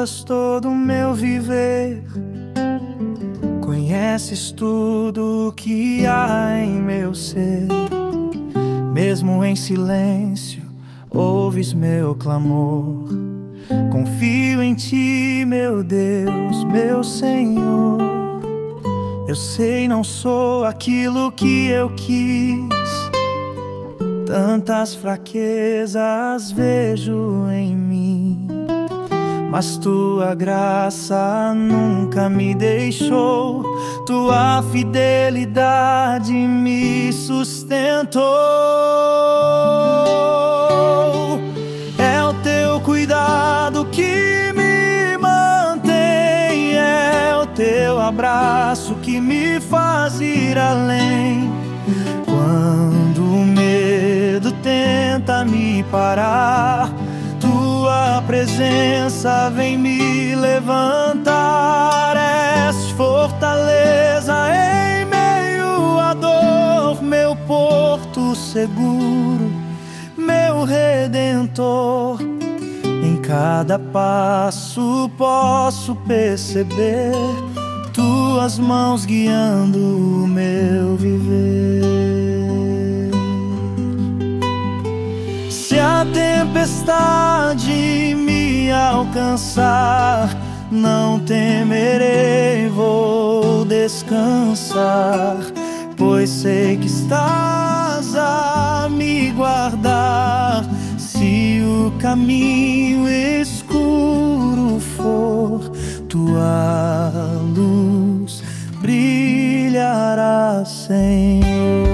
sondas todo o meu viver. Conheces tudo o que há em meu ser. Mesmo em silêncio, ouves meu clamor. Confio em ti, meu Deus, meu Senhor. Eu sei, não sou aquilo que eu quis. Tantas fraquezas vejo em mim, mas tua graça nunca me deixou. Tua fidelidade me sustentou. É o teu cuidado que me mantém, é o teu abraço que me faz ir além. Quando o medo tenta me parar, tua presença vem me levantar. És fortaleza em meio à dor, meu porto seguro, meu redentor. Em cada passo posso perceber tuas mãos guiando o meu viver. Se a tempestade me alcançar, não temerei, vou descansar, pois sei que estás a me guardar. Se o caminho escuro for, tua luz brilhará, Senhor.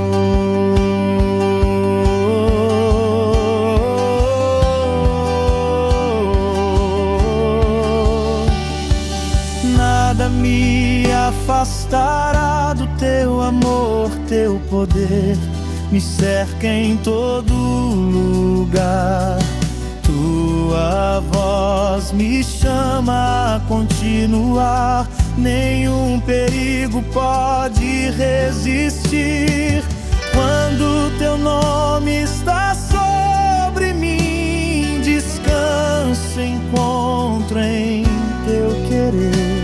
Nada me afastará do teu amor, teu poder me cerca em todo lugar. Tua voz me chama a continuar, nenhum perigo pode resistir. Quando teu nome está sobre mim, descanso, encontro em teu querer.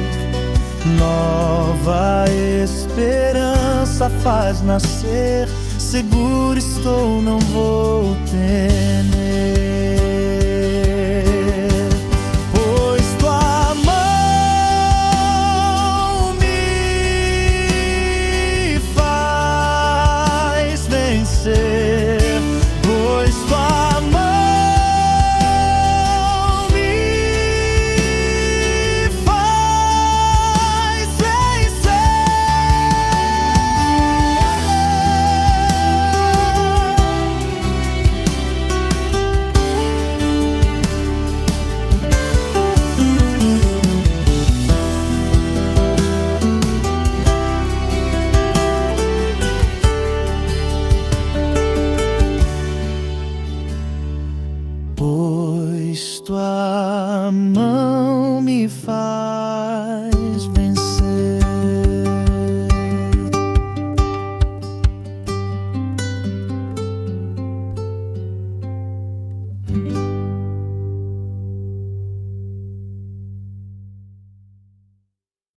Nova esperança faz nascer, seguro estou, não vou temer.